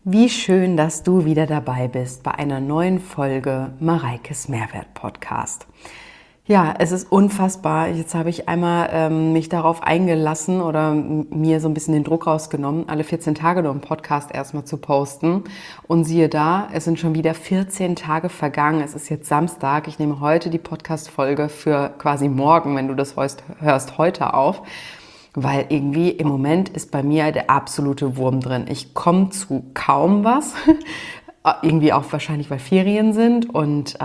Wie schön, dass du wieder dabei bist bei einer neuen Folge Mareikes Mehrwert Podcast. Ja, es ist unfassbar. Jetzt habe ich einmal mich darauf eingelassen oder mir so ein bisschen den Druck rausgenommen, alle 14 Tage nur einen Podcast erstmal zu posten. Und siehe da, es sind schon wieder 14 Tage vergangen. Es ist jetzt Samstag. Ich nehme heute die Podcast-Folge für quasi morgen, wenn du das hörst, heute auf. Weil irgendwie im Moment ist bei mir der absolute Wurm drin. Ich komme zu kaum was. Irgendwie auch wahrscheinlich, weil Ferien sind. Und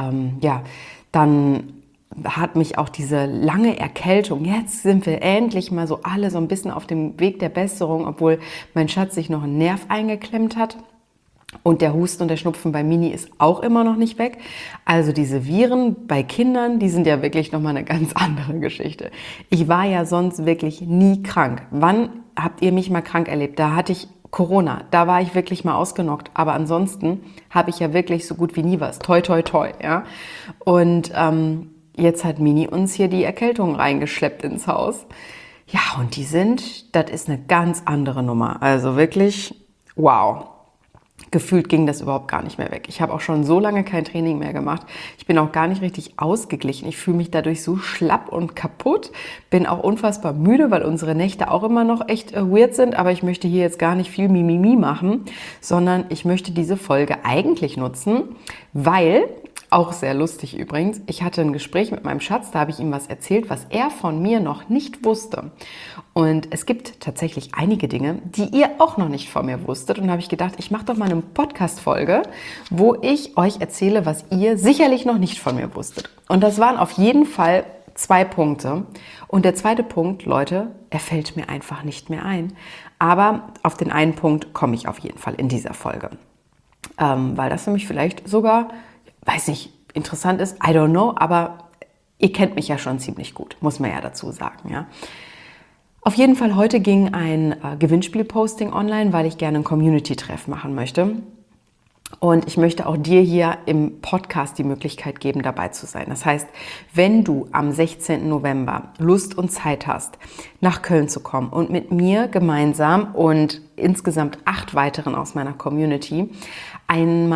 dann hat mich auch diese lange Erkältung, jetzt sind wir endlich mal so alle so ein bisschen auf dem Weg der Besserung, obwohl mein Schatz sich noch einen Nerv eingeklemmt hat. Und der Husten und der Schnupfen bei Mini ist auch immer noch nicht weg. Also diese Viren bei Kindern, die sind ja wirklich nochmal eine ganz andere Geschichte. Ich war ja sonst wirklich nie krank. Wann habt ihr mich mal krank erlebt? Da hatte ich Corona, da war ich wirklich mal ausgenockt. Aber ansonsten habe ich ja wirklich so gut wie nie was. Toi, toi, toi. Ja? Und jetzt hat Mini uns hier die Erkältung reingeschleppt ins Haus. Ja, und das ist eine ganz andere Nummer. Also wirklich, wow. Gefühlt ging das überhaupt gar nicht mehr weg. Ich habe auch schon so lange kein Training mehr gemacht. Ich bin auch gar nicht richtig ausgeglichen. Ich fühle mich dadurch so schlapp und kaputt. Bin auch unfassbar müde, weil unsere Nächte auch immer noch echt weird sind. Aber ich möchte hier jetzt gar nicht viel Mimimi machen, sondern ich möchte diese Folge eigentlich nutzen, weil... Auch sehr lustig übrigens. Ich hatte ein Gespräch mit meinem Schatz, da habe ich ihm was erzählt, was er von mir noch nicht wusste. Und es gibt tatsächlich einige Dinge, die ihr auch noch nicht von mir wusstet. Und da habe ich gedacht, ich mache doch mal eine Podcast-Folge, wo ich euch erzähle, was ihr sicherlich noch nicht von mir wusstet. Und das waren auf jeden Fall 2 Punkte. Und der zweite Punkt, Leute, er fällt mir einfach nicht mehr ein. Aber auf den einen Punkt komme ich auf jeden Fall in dieser Folge. Weil das nämlich vielleicht sogar... weiß nicht, interessant ist, I don't know, aber ihr kennt mich ja schon ziemlich gut, muss man ja dazu sagen. Ja. Auf jeden Fall, heute ging ein Gewinnspiel-Posting online, weil ich gerne einen Community-Treff machen möchte. Und ich möchte auch dir hier im Podcast die Möglichkeit geben, dabei zu sein. Das heißt, wenn du am 16. November Lust und Zeit hast, nach Köln zu kommen und mit mir gemeinsam und insgesamt 8 weiteren aus meiner Community einen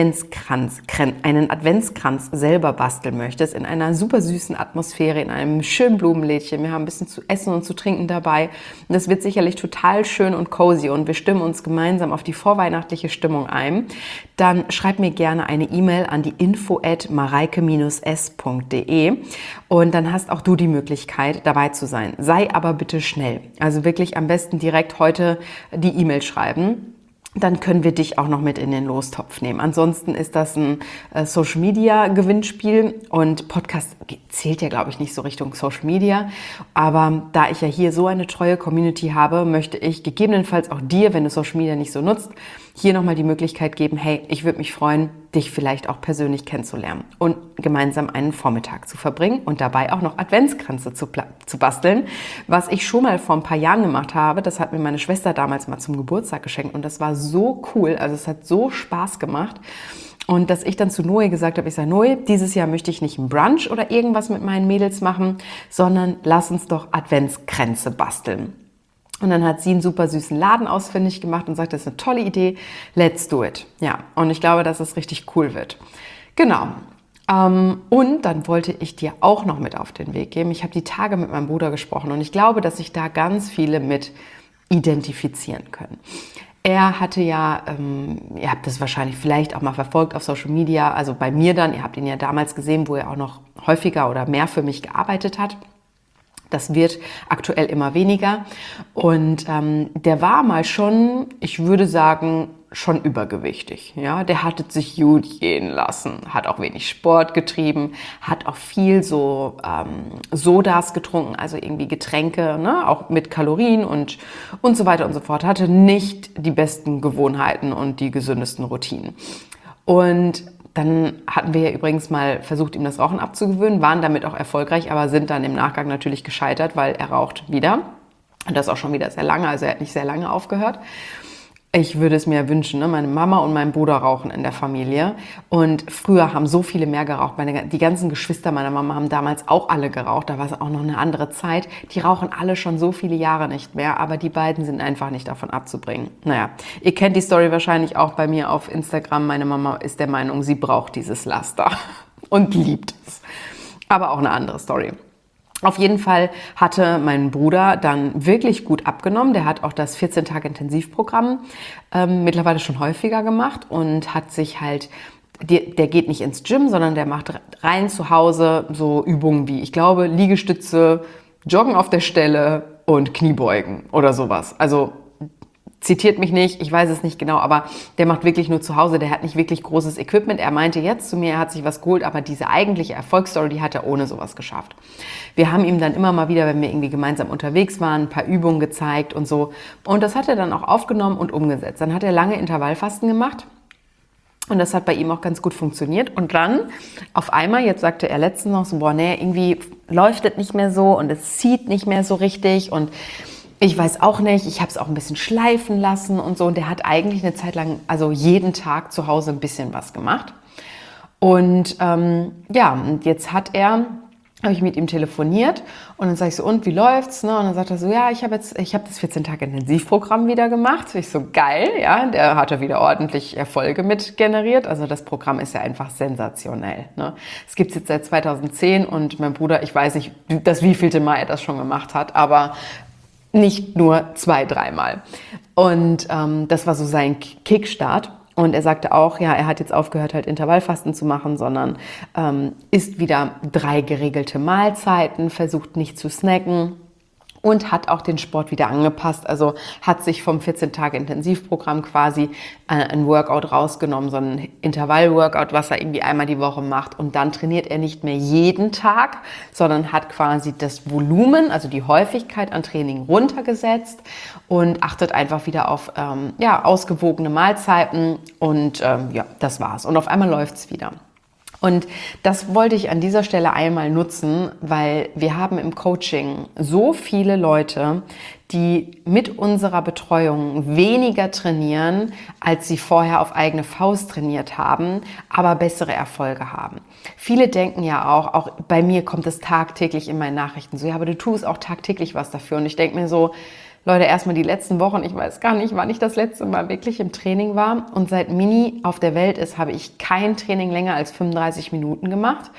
Adventskranz selber basteln möchtest, in einer super süßen Atmosphäre, in einem schönen Blumenlädchen. Wir haben ein bisschen zu essen und zu trinken dabei. Und das wird sicherlich total schön und cozy und wir stimmen uns gemeinsam auf die vorweihnachtliche Stimmung ein. Dann schreib mir gerne eine E-Mail an die info@mareike-s.de und dann hast auch du die Möglichkeit, dabei zu sein. Sei aber bitte schnell. Also wirklich am besten direkt heute die E-Mail schreiben. Dann können wir dich auch noch mit in den Lostopf nehmen. Ansonsten ist das ein Social-Media-Gewinnspiel und Podcast zählt ja, glaube ich, nicht so Richtung Social Media. Aber da ich ja hier so eine treue Community habe, möchte ich gegebenenfalls auch dir, wenn du Social Media nicht so nutzt, hier nochmal die Möglichkeit geben, hey, ich würde mich freuen, dich vielleicht auch persönlich kennenzulernen und gemeinsam einen Vormittag zu verbringen und dabei auch noch Adventskränze zu basteln, was ich schon mal vor ein paar Jahren gemacht habe. Das hat mir meine Schwester damals mal zum Geburtstag geschenkt und das war so cool, also es hat so Spaß gemacht. Und dass ich dann zu Noe gesagt habe, ich sage, Noe, dieses Jahr möchte ich nicht einen Brunch oder irgendwas mit meinen Mädels machen, sondern lass uns doch Adventskränze basteln. Und dann hat sie einen super süßen Laden ausfindig gemacht und sagt, das ist eine tolle Idee, let's do it. Ja, und ich glaube, dass es richtig cool wird. Genau. Und dann wollte ich dir auch noch mit auf den Weg geben. Ich habe die Tage mit meinem Bruder gesprochen und ich glaube, dass sich da ganz viele mit identifizieren können. Er hatte ja, ihr habt das wahrscheinlich vielleicht auch mal verfolgt auf Social Media, also bei mir dann, ihr habt ihn ja damals gesehen, wo er auch noch häufiger oder mehr für mich gearbeitet hat. Das wird aktuell immer weniger und der war mal schon, ich würde sagen, schon übergewichtig. Ja? Der hat es sich gut gehen lassen, hat auch wenig Sport getrieben, hat auch viel so Sodas getrunken, also irgendwie Getränke, ne? Auch mit Kalorien und so weiter und so fort. Hatte nicht die besten Gewohnheiten und die gesündesten Routinen. Und dann hatten wir ja übrigens mal versucht, ihm das Rauchen abzugewöhnen, waren damit auch erfolgreich, aber sind dann im Nachgang natürlich gescheitert, weil er raucht wieder. Und das auch schon wieder sehr lange, also er hat nicht sehr lange aufgehört. Ich würde es mir wünschen, ne? Meine Mama und mein Bruder rauchen in der Familie und früher haben so viele mehr geraucht. Die ganzen Geschwister meiner Mama haben damals auch alle geraucht, da war es auch noch eine andere Zeit. Die rauchen alle schon so viele Jahre nicht mehr, aber die beiden sind einfach nicht davon abzubringen. Naja, ihr kennt die Story wahrscheinlich auch bei mir auf Instagram. Meine Mama ist der Meinung, sie braucht dieses Laster und liebt es. Aber auch eine andere Story. Auf jeden Fall hatte mein Bruder dann wirklich gut abgenommen. Der hat auch das 14-Tage-Intensivprogramm mittlerweile schon häufiger gemacht und hat sich halt, der geht nicht ins Gym, sondern der macht rein zu Hause so Übungen wie, ich glaube, Liegestütze, Joggen auf der Stelle und Kniebeugen oder sowas. Also zitiert mich nicht, ich weiß es nicht genau, aber der macht wirklich nur zu Hause, der hat nicht wirklich großes Equipment. Er meinte jetzt zu mir, er hat sich was geholt, aber diese eigentliche Erfolgsstory, die hat er ohne sowas geschafft. Wir haben ihm dann immer mal wieder, wenn wir irgendwie gemeinsam unterwegs waren, ein paar Übungen gezeigt und so. Und das hat er dann auch aufgenommen und umgesetzt. Dann hat er lange Intervallfasten gemacht. Und das hat bei ihm auch ganz gut funktioniert. Und dann auf einmal, jetzt sagte er letztens noch so, boah, nee, irgendwie läuft es nicht mehr so und es zieht nicht mehr so richtig und ich weiß auch nicht, ich habe es auch ein bisschen schleifen lassen und so. Und der hat eigentlich eine Zeit lang, also jeden Tag zu Hause ein bisschen was gemacht. Und und jetzt habe ich mit ihm telefoniert und dann sage ich so, und wie läuft's? Ne? Und dann sagt er so, ja, ich habe das 14-Tage-Intensivprogramm wieder gemacht. Ich so, geil, ja, der hat ja wieder ordentlich Erfolge mit generiert. Also das Programm ist ja einfach sensationell. Ne? Es gibt es jetzt seit 2010 und mein Bruder, ich weiß nicht, das wievielte Mal er das schon gemacht hat, aber nicht nur 2-3 Mal. Und das war so sein Kickstart. Und er sagte auch, ja, er hat jetzt aufgehört, halt Intervallfasten zu machen, sondern isst wieder 3 geregelte Mahlzeiten, versucht nicht zu snacken und hat auch den Sport wieder angepasst. Also hat sich vom 14-Tage-Intensivprogramm quasi ein Workout rausgenommen, so ein Intervall-Workout, was er irgendwie einmal die Woche macht. Und dann trainiert er nicht mehr jeden Tag, sondern hat quasi das Volumen, also die Häufigkeit an Training runtergesetzt und achtet einfach wieder auf ausgewogene Mahlzeiten. Und das war's. Und auf einmal läuft's wieder. Und das wollte ich an dieser Stelle einmal nutzen, weil wir haben im Coaching so viele Leute, die mit unserer Betreuung weniger trainieren, als sie vorher auf eigene Faust trainiert haben, aber bessere Erfolge haben. Viele denken ja auch bei mir kommt es tagtäglich in meinen Nachrichten so, ja, aber du tust auch tagtäglich was dafür. Und ich denke mir so, Leute, erstmal die letzten Wochen, ich weiß gar nicht, wann ich das letzte Mal wirklich im Training war. Und seit Mini auf der Welt ist, habe ich kein Training länger als 35 Minuten gemacht.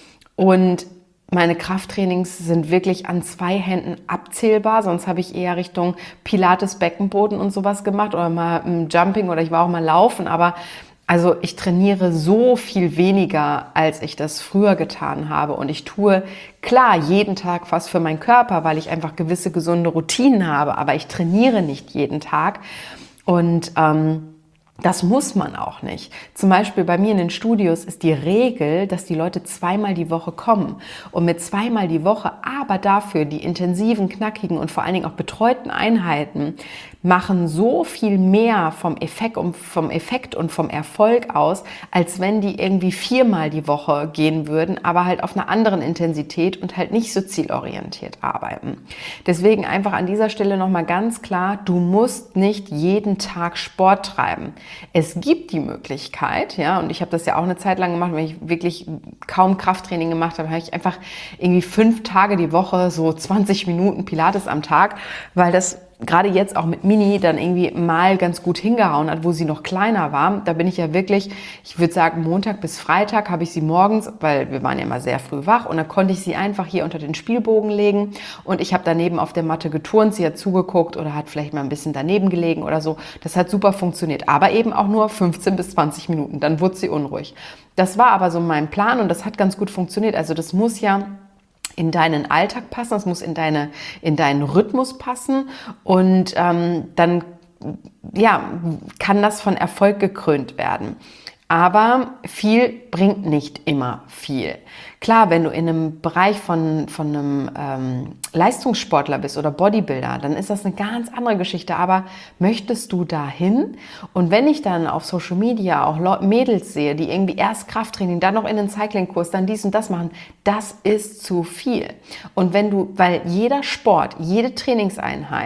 Und meine Krafttrainings sind wirklich an 2 Händen abzählbar. Sonst habe ich eher Richtung Pilates, Beckenboden und sowas gemacht oder mal Jumping oder ich war auch mal laufen. Aber also ich trainiere so viel weniger, als ich das früher getan habe. Und ich tue, klar, jeden Tag was für meinen Körper, weil ich einfach gewisse gesunde Routinen habe. Aber ich trainiere nicht jeden Tag. Und das muss man auch nicht. Zum Beispiel bei mir in den Studios ist die Regel, dass die Leute 2-mal die Woche kommen. Und mit 2-mal die Woche, aber dafür die intensiven, knackigen und vor allen Dingen auch betreuten Einheiten machen so viel mehr vom Effekt und vom Erfolg aus, als wenn die irgendwie 4-mal die Woche gehen würden, aber halt auf einer anderen Intensität und halt nicht so zielorientiert arbeiten. Deswegen einfach an dieser Stelle nochmal ganz klar, du musst nicht jeden Tag Sport treiben. Es gibt die Möglichkeit, ja, und ich habe das ja auch eine Zeit lang gemacht, wenn ich wirklich kaum Krafttraining gemacht habe, habe ich einfach irgendwie 5 Tage die Woche so 20 Minuten Pilates am Tag, weil das gerade jetzt auch mit Mini dann irgendwie mal ganz gut hingehauen hat, wo sie noch kleiner war. Da bin ich ja wirklich, ich würde sagen, Montag bis Freitag habe ich sie morgens, weil wir waren ja immer sehr früh wach und dann konnte ich sie einfach hier unter den Spielbogen legen und ich habe daneben auf der Matte geturnt, sie hat zugeguckt oder hat vielleicht mal ein bisschen daneben gelegen oder so. Das hat super funktioniert, aber eben auch nur 15 bis 20 Minuten, dann wurde sie unruhig. Das war aber so mein Plan und das hat ganz gut funktioniert. Also das muss ja in deinen Alltag passen, das muss in deinen Rhythmus passen und dann kann das von Erfolg gekrönt werden. Aber viel bringt nicht immer viel. Klar, wenn du in einem Bereich von einem Leistungssportler bist oder Bodybuilder, dann ist das eine ganz andere Geschichte. Aber möchtest du dahin? Und wenn ich dann auf Social Media auch Mädels sehe, die irgendwie erst Krafttraining, dann noch in den Cyclingkurs, dann dies und das machen, das ist zu viel. Und weil jeder Sport, jede Trainingseinheit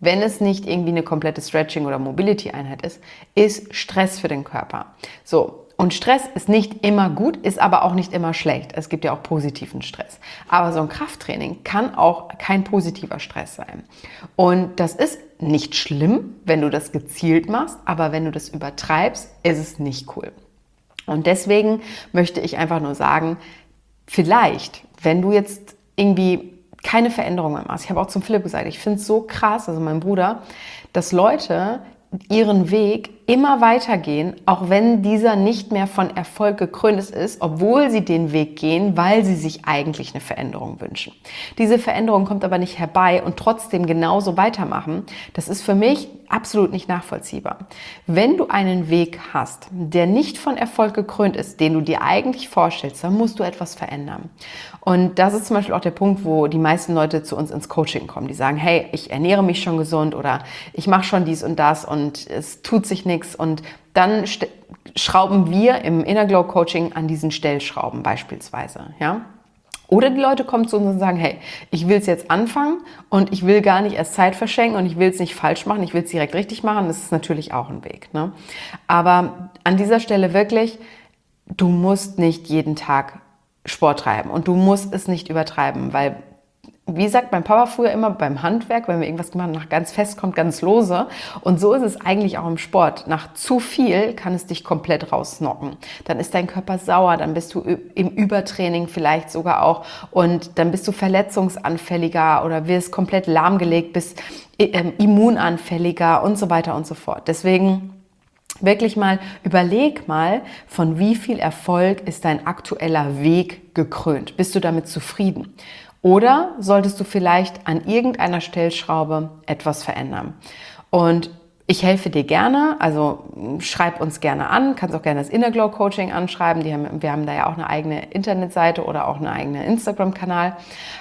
wenn es nicht irgendwie eine komplette Stretching- oder Mobility-Einheit ist, ist Stress für den Körper. So, und Stress ist nicht immer gut, ist aber auch nicht immer schlecht. Es gibt ja auch positiven Stress. Aber so ein Krafttraining kann auch kein positiver Stress sein. Und das ist nicht schlimm, wenn du das gezielt machst, aber wenn du das übertreibst, ist es nicht cool. Und deswegen möchte ich einfach nur sagen, vielleicht, wenn du jetzt irgendwie keine Veränderung mehr machst, ich habe auch zum Philipp gesagt, ich finde es so krass, also mein Bruder, dass Leute ihren Weg immer weitergehen, auch wenn dieser nicht mehr von Erfolg gekrönt ist, obwohl sie den Weg gehen, weil sie sich eigentlich eine Veränderung wünschen. Diese Veränderung kommt aber nicht herbei und trotzdem genauso weitermachen. Das ist für mich absolut nicht nachvollziehbar. Wenn du einen Weg hast, der nicht von Erfolg gekrönt ist, den du dir eigentlich vorstellst, dann musst du etwas verändern. Und das ist zum Beispiel auch der Punkt, wo die meisten Leute zu uns ins Coaching kommen. Die sagen, hey, ich ernähre mich schon gesund oder ich mache schon dies und das und es tut sich nichts. Und dann schrauben wir im Inner Glow Coaching an diesen Stellschrauben beispielsweise, ja. Oder die Leute kommen zu uns und sagen, hey, ich will es jetzt anfangen und ich will gar nicht erst Zeit verschenken und ich will es nicht falsch machen, ich will es direkt richtig machen. Das ist natürlich auch ein Weg, ne? Aber an dieser Stelle wirklich, du musst nicht jeden Tag Sport treiben und du musst es nicht übertreiben, weil, wie sagt mein Papa früher immer beim Handwerk, wenn wir irgendwas gemacht haben, nach ganz fest kommt ganz lose. Und so ist es eigentlich auch im Sport. Nach zu viel kann es dich komplett rausnocken. Dann ist dein Körper sauer, dann bist du im Übertraining vielleicht sogar auch und dann bist du verletzungsanfälliger oder wirst komplett lahmgelegt, bist immunanfälliger und so weiter und so fort. Deswegen wirklich mal, überleg mal, von wie viel Erfolg ist dein aktueller Weg gekrönt? Bist du damit zufrieden? Oder solltest du vielleicht an irgendeiner Stellschraube etwas verändern? Und ich helfe dir gerne, also schreib uns gerne an, kannst auch gerne das Inner Glow Coaching anschreiben. Wir haben da ja auch eine eigene Internetseite oder auch einen eigenen Instagram-Kanal.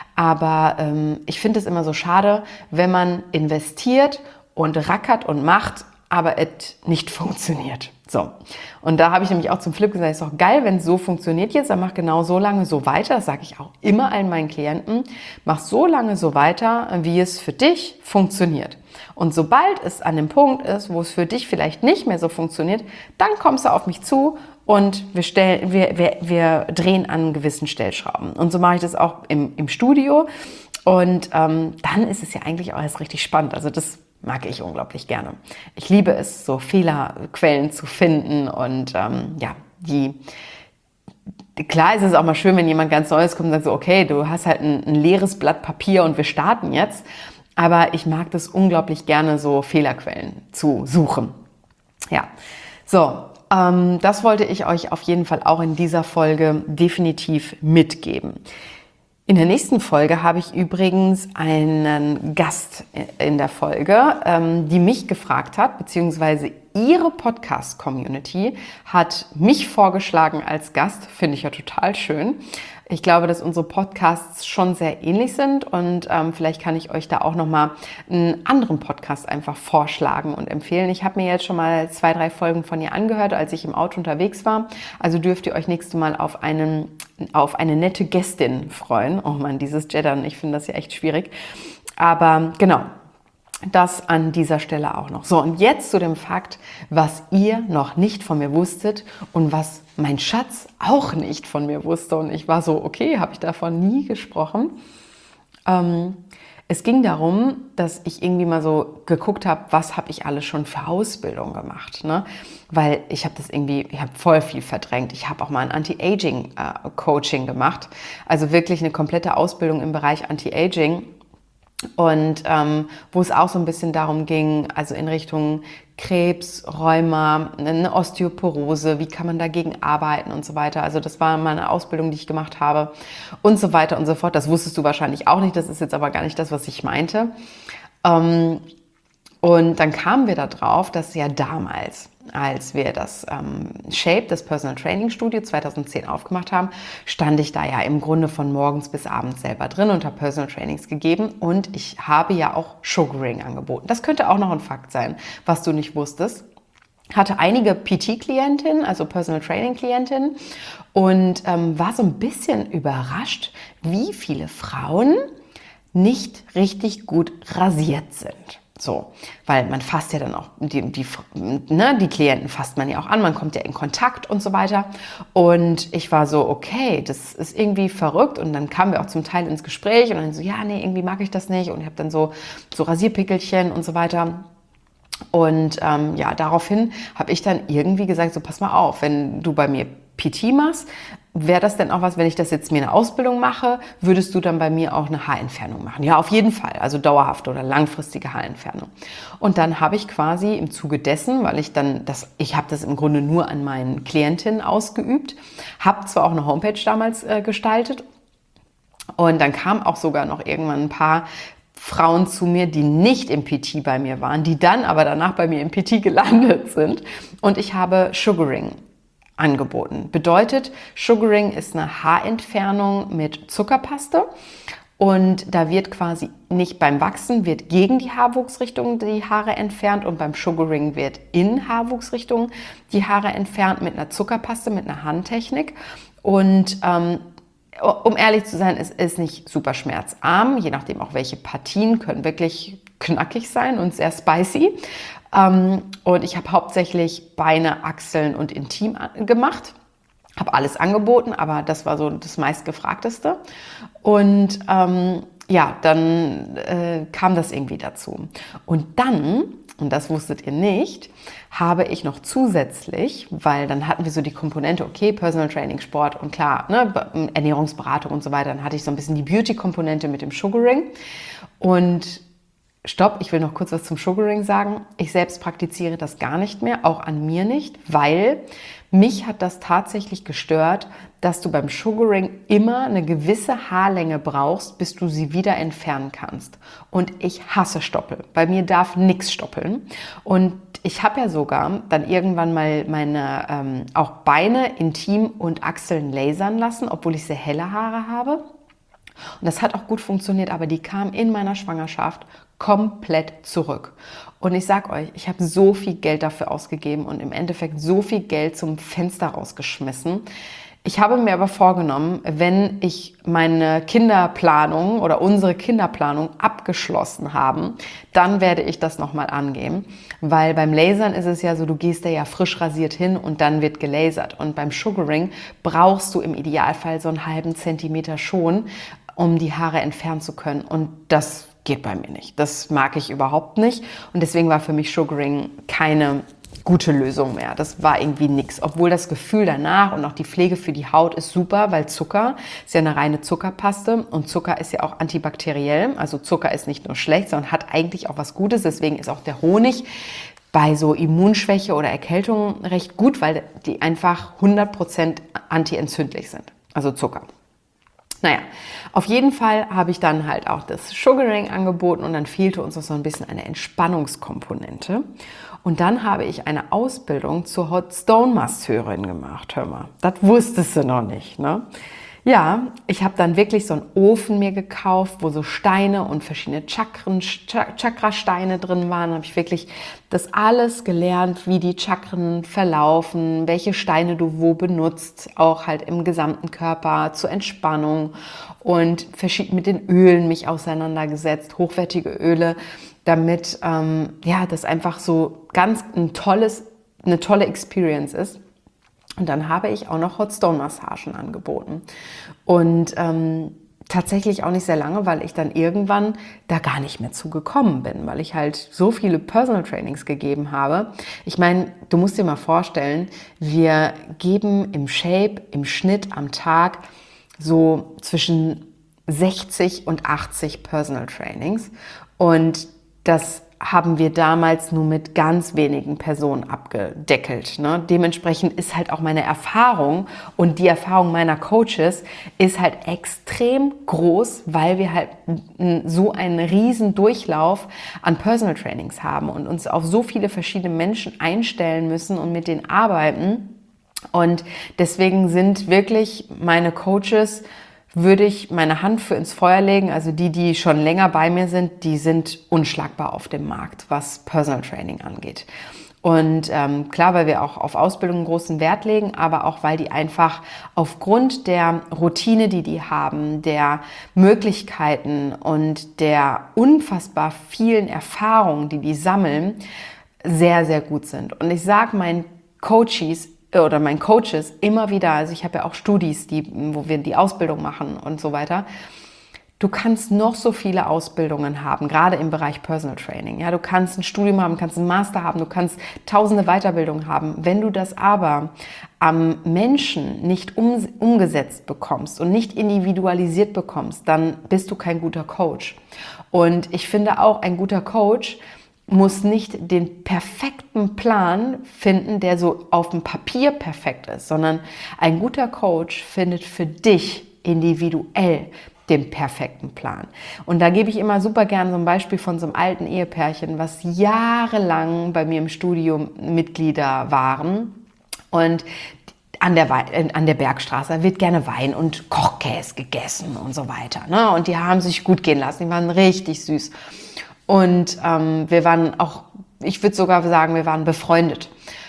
Aber ich finde es immer so schade, wenn man investiert und rackert und macht, aber es nicht funktioniert. So, und da habe ich nämlich auch zum Philipp gesagt, ist doch geil, wenn es so funktioniert jetzt, dann mach genau so lange so weiter, das sage ich auch immer allen meinen Klienten, mach so lange so weiter, wie es für dich funktioniert. Und sobald es an dem Punkt ist, wo es für dich vielleicht nicht mehr so funktioniert, dann kommst du auf mich zu und wir drehen an gewissen Stellschrauben. Und so mache ich das auch im Studio und dann ist es ja eigentlich auch erst richtig spannend. Also das mag ich unglaublich gerne. Ich liebe es, so Fehlerquellen zu finden und klar ist es auch mal schön, wenn jemand ganz Neues kommt und sagt so, okay, du hast halt ein leeres Blatt Papier und wir starten jetzt, aber ich mag das unglaublich gerne, so Fehlerquellen zu suchen. Ja, so, das wollte ich euch auf jeden Fall auch in dieser Folge definitiv mitgeben. In der nächsten Folge habe ich übrigens einen Gast in der Folge, die mich gefragt hat, beziehungsweise ihre Podcast-Community hat mich vorgeschlagen als Gast. Finde ich ja total schön. Ich glaube, dass unsere Podcasts schon sehr ähnlich sind und vielleicht kann ich euch da auch nochmal einen anderen Podcast einfach vorschlagen und empfehlen. Ich habe mir jetzt schon mal 2, 3 Folgen von ihr angehört, als ich im Auto unterwegs war. Also dürft ihr euch nächstes Mal auf eine nette Gästin freuen. Oh Mann, dieses Jeddern, ich finde das ja echt schwierig. Aber genau, das an dieser Stelle auch noch. So, und jetzt zu dem Fakt, was ihr noch nicht von mir wusstet und was mein Schatz auch nicht von mir wusste. Und ich war so, okay, habe ich davon nie gesprochen. Es ging darum, dass ich irgendwie mal so geguckt habe, was habe ich alles schon für Ausbildung gemacht, ne? Weil ich habe voll viel verdrängt. Ich habe auch mal ein Anti-Aging-Coaching gemacht, also wirklich eine komplette Ausbildung im Bereich Anti-Aging. Und wo es auch so ein bisschen darum ging, also in Richtung Krebs, Rheuma, eine Osteoporose, wie kann man dagegen arbeiten und so weiter. Also das war mal eine Ausbildung, die ich gemacht habe und so weiter und so fort. Das wusstest du wahrscheinlich auch nicht, das ist jetzt aber gar nicht das, was ich meinte. Und dann kamen wir da drauf, dass ja damals, als wir das Shape, das Personal Training Studio 2010 aufgemacht haben, stand ich da ja im Grunde von morgens bis abends selber drin und habe Personal Trainings gegeben und ich habe ja auch Sugaring angeboten. Das könnte auch noch ein Fakt sein, was du nicht wusstest. Hatte einige PT-Klientinnen, also Personal Training-Klientinnen und war so ein bisschen überrascht, wie viele Frauen nicht richtig gut rasiert sind. So, weil man fasst ja dann auch, die Klienten fasst man ja auch an, man kommt ja in Kontakt und so weiter. Und ich war so, okay, das ist irgendwie verrückt. Und dann kamen wir auch zum Teil ins Gespräch und dann so, ja, nee, irgendwie mag ich das nicht. Und ich habe dann so Rasierpickelchen und so weiter. Und daraufhin habe ich dann irgendwie gesagt, so pass mal auf, wenn du bei mir PT machst, wäre das denn auch was, wenn ich das jetzt mir eine Ausbildung mache, würdest du dann bei mir auch eine Haarentfernung machen? Ja, auf jeden Fall, also dauerhafte oder langfristige Haarentfernung. Und dann habe ich quasi im Zuge dessen, weil ich habe das im Grunde nur an meinen Klientinnen ausgeübt, habe zwar auch eine Homepage damals gestaltet und dann kam auch sogar noch irgendwann ein paar Frauen zu mir, die nicht im PT bei mir waren, die dann aber danach bei mir im PT gelandet sind. Und ich habe Sugaring angeboten. Bedeutet, Sugaring ist eine Haarentfernung mit Zuckerpaste. Und da wird quasi nicht beim Wachsen, wird gegen die Haarwuchsrichtung die Haare entfernt und beim Sugaring wird in Haarwuchsrichtung die Haare entfernt mit einer Zuckerpaste, mit einer Handtechnik. Und um ehrlich zu sein, es ist nicht super schmerzarm, je nachdem auch welche Partien können wirklich knackig sein und sehr spicy. Und ich habe hauptsächlich Beine, Achseln und Intim gemacht. Habe alles angeboten, aber das war so das meistgefragteste. Und dann kam das irgendwie dazu. Und dann, und das wusstet ihr nicht, habe ich noch zusätzlich, weil dann hatten wir so die Komponente, okay, Personal Training, Sport und klar, Ernährungsberatung und so weiter, dann hatte ich so ein bisschen die Beauty-Komponente mit dem Sugaring. Und stopp, ich will noch kurz was zum Sugaring sagen. Ich selbst praktiziere das gar nicht mehr, auch an mir nicht, weil mich hat das tatsächlich gestört, dass du beim Sugaring immer eine gewisse Haarlänge brauchst, bis du sie wieder entfernen kannst. Und ich hasse Stoppel. Bei mir darf nichts stoppeln. Und ich habe ja sogar dann irgendwann mal meine auch Beine, Intim und Achseln lasern lassen, obwohl ich sehr helle Haare habe. Und das hat auch gut funktioniert, aber die kam in meiner Schwangerschaft komplett zurück. Und ich sag euch, ich habe so viel Geld dafür ausgegeben und im Endeffekt so viel Geld zum Fenster rausgeschmissen. Ich habe mir aber vorgenommen, wenn ich meine Kinderplanung oder unsere Kinderplanung abgeschlossen haben, dann werde ich das nochmal angehen. Weil beim Lasern ist es ja so, du gehst da ja frisch rasiert hin und dann wird gelasert. Und beim Sugaring brauchst du im Idealfall so einen halben Zentimeter schon, um die Haare entfernen zu können. Und das geht bei mir nicht. Das mag ich überhaupt nicht. Und deswegen war für mich Sugaring keine gute Lösung mehr. Das war irgendwie nix. Obwohl das Gefühl danach und auch die Pflege für die Haut ist super, weil Zucker ist ja eine reine Zuckerpaste und Zucker ist ja auch antibakteriell. Also Zucker ist nicht nur schlecht, sondern hat eigentlich auch was Gutes. Deswegen ist auch der Honig bei so Immunschwäche oder Erkältung recht gut, weil die einfach 100% antientzündlich sind. Also Zucker. Naja, auf jeden Fall habe ich dann halt auch das Sugaring angeboten und dann fehlte uns noch so ein bisschen eine Entspannungskomponente. Und dann habe ich eine Ausbildung zur Hot Stone Masseurin gemacht. Hör mal, das wusstest du noch nicht, ne? Ja, ich habe dann wirklich so einen Ofen mir gekauft, wo so Steine und verschiedene Chakrasteine drin waren. Da habe ich wirklich das alles gelernt, wie die Chakren verlaufen, welche Steine du wo benutzt, auch halt im gesamten Körper zur Entspannung und mit den Ölen mich auseinandergesetzt, hochwertige Öle, damit das einfach so ganz eine tolle Experience ist. Und dann habe ich auch noch Hot Stone Massagen angeboten. Und tatsächlich auch nicht sehr lange, weil ich dann irgendwann da gar nicht mehr zugekommen bin, weil ich halt so viele Personal Trainings gegeben habe. Ich meine, du musst dir mal vorstellen, wir geben im Schnitt am Tag so zwischen 60 und 80 Personal Trainings. Und das haben wir damals nur mit ganz wenigen Personen abgedeckelt, ne? Dementsprechend ist halt auch meine Erfahrung und die Erfahrung meiner Coaches ist halt extrem groß, weil wir halt so einen riesen Durchlauf an Personal Trainings haben und uns auf so viele verschiedene Menschen einstellen müssen und mit denen arbeiten. Und deswegen sind wirklich meine Coaches, würde ich meine Hand für ins Feuer legen, also die schon länger bei mir sind, die sind unschlagbar auf dem Markt, was Personal Training angeht. Und klar, weil wir auch auf Ausbildung großen Wert legen, aber auch, weil die einfach aufgrund der Routine, die die haben, der Möglichkeiten und der unfassbar vielen Erfahrungen, die die sammeln, sehr, sehr gut sind. Und ich sage meinen Coaches immer wieder, also ich habe ja auch Studis, wo wir die Ausbildung machen und so weiter. Du kannst noch so viele Ausbildungen haben, gerade im Bereich Personal Training. Ja, du kannst ein Studium haben, kannst einen Master haben, du kannst tausende Weiterbildungen haben. Wenn du das aber am Menschen nicht umgesetzt bekommst und nicht individualisiert bekommst, dann bist du kein guter Coach. Und ich finde auch, ein guter Coach muss nicht den perfekten Plan finden, der so auf dem Papier perfekt ist, sondern ein guter Coach findet für dich individuell den perfekten Plan. Und da gebe ich immer super gern so ein Beispiel von so einem alten Ehepärchen, was jahrelang bei mir im Studium Mitglieder waren. Und an der Bergstraße wird gerne Wein und Kochkäse gegessen und so weiter. Ne? Und die haben sich gut gehen lassen, die waren richtig süß. Und wir waren auch, ich würde sogar sagen, wir waren befreundet.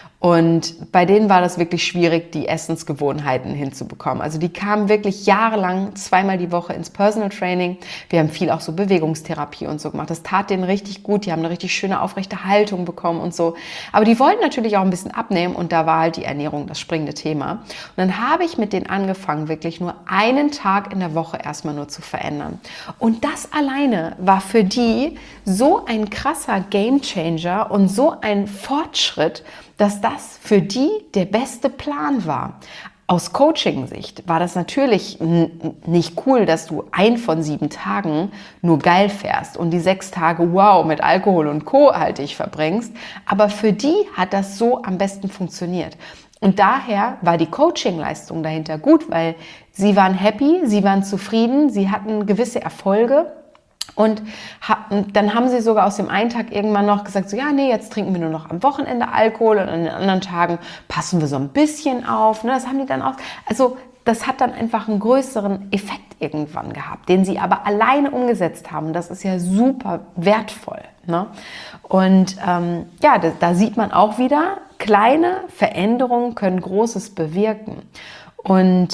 Und bei denen war das wirklich schwierig, die Essensgewohnheiten hinzubekommen. Also die kamen wirklich jahrelang 2-mal die Woche ins Personal Training. Wir haben viel auch so Bewegungstherapie und so gemacht. Das tat denen richtig gut. Die haben eine richtig schöne aufrechte Haltung bekommen und so. Aber die wollten natürlich auch ein bisschen abnehmen und da war halt die Ernährung das springende Thema. Und dann habe ich mit denen angefangen, wirklich nur einen Tag in der Woche erstmal nur zu verändern. Und das alleine war für die so ein krasser Gamechanger und so ein Fortschritt, dass das für die der beste Plan war. Aus Coaching-Sicht war das natürlich nicht cool, dass du 1 von 7 Tagen nur geil fährst und die 6 Tage, wow, mit Alkohol und Co. halt dich verbringst. Aber für die hat das so am besten funktioniert. Und daher war die Coaching-Leistung dahinter gut, weil sie waren happy, sie waren zufrieden, sie hatten gewisse Erfolge. Und dann haben sie sogar aus dem einen Tag irgendwann noch gesagt, so ja, nee, jetzt trinken wir nur noch am Wochenende Alkohol und an den anderen Tagen passen wir so ein bisschen auf. Ne, das haben die dann auch. Also das hat dann einfach einen größeren Effekt irgendwann gehabt, den sie aber alleine umgesetzt haben. Das ist ja super wertvoll. Ne? Und ja, da sieht man auch wieder, kleine Veränderungen können Großes bewirken. Und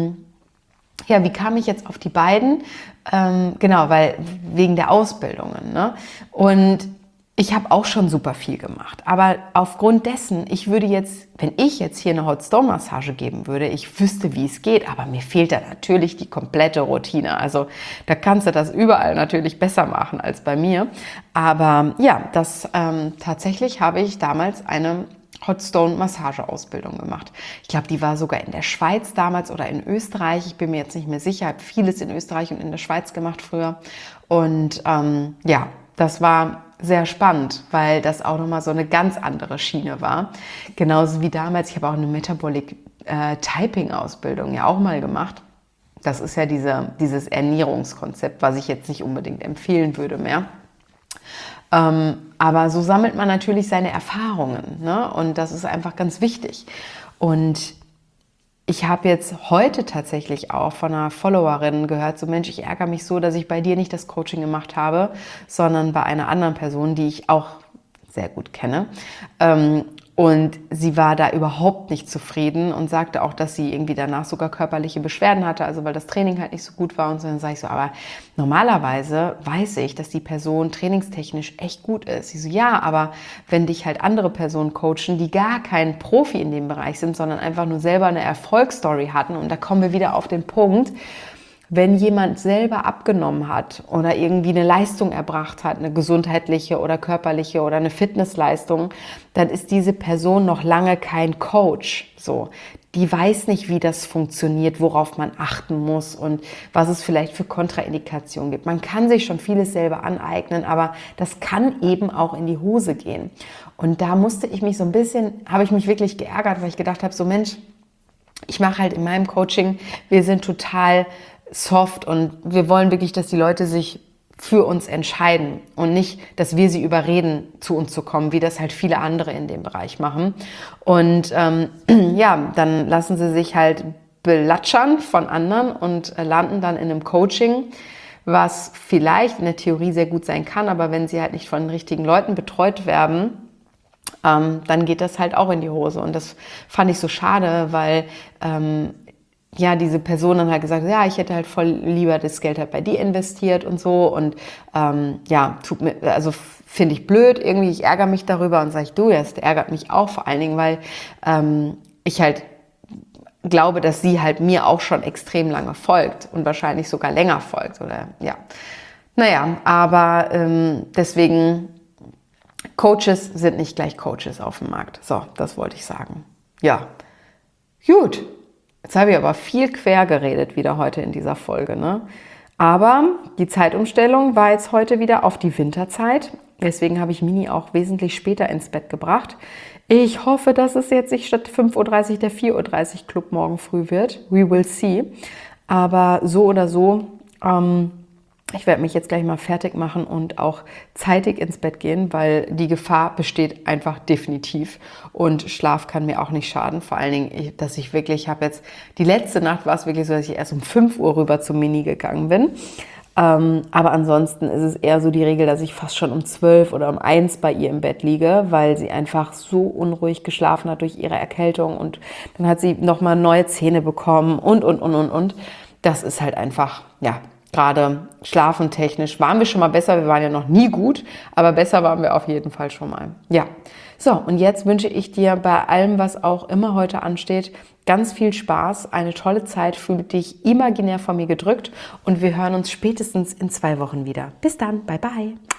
ja, wie kam ich jetzt auf die beiden? Genau, weil wegen der Ausbildungen. Ne? Und ich habe auch schon super viel gemacht. Aber aufgrund dessen, wenn ich jetzt hier eine Hot Stone Massage geben würde, ich wüsste, wie es geht, aber mir fehlt da natürlich die komplette Routine. Also da kannst du das überall natürlich besser machen als bei mir. Aber ja, tatsächlich habe ich damals eine Hot Stone Massageausbildung gemacht. Ich glaube, die war sogar in der Schweiz damals oder in Österreich. Ich bin mir jetzt nicht mehr sicher. Ich habe vieles in Österreich und in der Schweiz gemacht früher. Und ja, das war sehr spannend, weil das auch nochmal so eine ganz andere Schiene war. Genauso wie damals, ich habe auch eine Metabolic Typing Ausbildung ja auch mal gemacht. Das ist ja dieses Ernährungskonzept, was ich jetzt nicht unbedingt empfehlen würde mehr. Aber so sammelt man natürlich seine Erfahrungen, ne? Und das ist einfach ganz wichtig. Und ich habe jetzt heute tatsächlich auch von einer Followerin gehört, so Mensch, ich ärgere mich so, dass ich bei dir nicht das Coaching gemacht habe, sondern bei einer anderen Person, die ich auch sehr gut kenne. Und sie war da überhaupt nicht zufrieden und sagte auch, dass sie irgendwie danach sogar körperliche Beschwerden hatte, also weil das Training halt nicht so gut war. Und so, dann sage ich so, aber normalerweise weiß ich, dass die Person trainingstechnisch echt gut ist. Sie so, ja, aber wenn dich halt andere Personen coachen, die gar kein Profi in dem Bereich sind, sondern einfach nur selber eine Erfolgsstory hatten, und da kommen wir wieder auf den Punkt, wenn jemand selber abgenommen hat oder irgendwie eine Leistung erbracht hat, eine gesundheitliche oder körperliche oder eine Fitnessleistung, dann ist diese Person noch lange kein Coach. So, die weiß nicht, wie das funktioniert, worauf man achten muss und was es vielleicht für Kontraindikationen gibt. Man kann sich schon vieles selber aneignen, aber das kann eben auch in die Hose gehen. Und da habe ich mich wirklich geärgert, weil ich gedacht habe, so Mensch, ich mache halt in meinem Coaching, wir sind total soft und wir wollen wirklich, dass die Leute sich für uns entscheiden und nicht, dass wir sie überreden, zu uns zu kommen, wie das halt viele andere in dem Bereich machen. Und ja, dann lassen sie sich halt belatschern von anderen und landen dann in einem Coaching, was vielleicht in der Theorie sehr gut sein kann, aber wenn sie halt nicht von den richtigen Leuten betreut werden, dann geht das halt auch in die Hose. Und das fand ich so schade, weil ja, diese Person dann halt gesagt, ja, ich hätte halt voll lieber das Geld halt bei dir investiert und so. Und ja, also finde ich blöd, irgendwie, ich ärgere mich darüber und sage ich, du, es ärgert mich auch vor allen Dingen, weil ich halt glaube, dass sie halt mir auch schon extrem lange folgt und wahrscheinlich sogar länger folgt. Oder ja, naja, aber deswegen, Coaches sind nicht gleich Coaches auf dem Markt. So, das wollte ich sagen. Ja, gut. Jetzt habe ich aber viel quer geredet wieder heute in dieser Folge, ne? Aber die Zeitumstellung war jetzt heute wieder auf die Winterzeit. Deswegen habe ich Mini auch wesentlich später ins Bett gebracht. Ich hoffe, dass es jetzt nicht statt 5:30 Uhr der 4:30 Uhr Club morgen früh wird. We will see. Aber so oder so, ich werde mich jetzt gleich mal fertig machen und auch zeitig ins Bett gehen, weil die Gefahr besteht einfach definitiv. Und Schlaf kann mir auch nicht schaden. Vor allen Dingen, dass ich wirklich, habe jetzt, die letzte Nacht war es wirklich so, dass ich erst um 5 Uhr rüber zum Mini gegangen bin. Aber ansonsten ist es eher so die Regel, dass ich fast schon um 12 oder um 1 bei ihr im Bett liege, weil sie einfach so unruhig geschlafen hat durch ihre Erkältung. Und dann hat sie nochmal neue Zähne bekommen und. Das ist halt einfach, ja, gerade schlafentechnisch waren wir schon mal besser. Wir waren ja noch nie gut, aber besser waren wir auf jeden Fall schon mal. Ja, so, und jetzt wünsche ich dir bei allem, was auch immer heute ansteht, ganz viel Spaß, eine tolle Zeit. Fühle dich imaginär von mir gedrückt und wir hören uns spätestens in 2 Wochen wieder. Bis dann, bye bye.